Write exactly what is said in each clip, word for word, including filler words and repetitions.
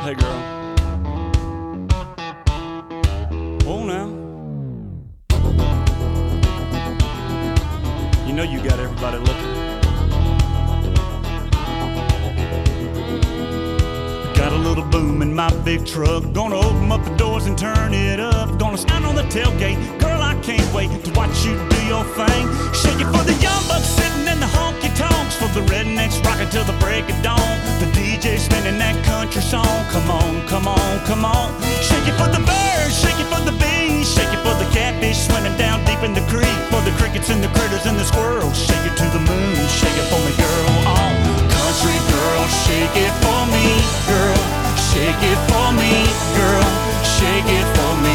Hey girl. Oh now. You know you got everybody looking. Got a little boom in my big truck. Gonna open up the doors and turn it up. Gonna stand on the tailgate. Girl, I can't wait to watch you do your thing. Shake it for the young bucks sitting in the honky tonks. For the rednecks rocking till the break of dawn. The D J spinning that country song. Come on, come on, come on. Shake it for the birds, shake it for the bees. Shake it for the catfish swimming down deep in the creek. For the crickets and the critters and the squirrels. Shake it to the moon, shake it for me, girl. Oh, country girl, shake it for me, girl. Shake it for me, girl. Shake it for me.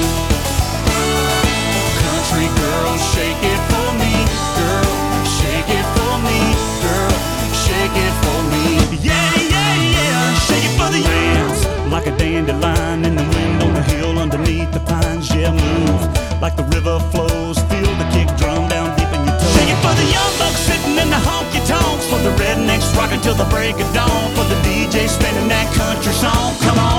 Country girl, shake it for me, girl. Shake it for me, girl. Shake it for me. Yeah, yeah, yeah. Shake it for the dance like a dandelion in the wind on the hill underneath the pines. Yeah, move like the river flows. Feel the kick drum down deep in your toes. Shake it for the young bucks sitting in the honky tonks. For the rednecks rocking till the break of dawn. For the D J spinning that country song. Come on.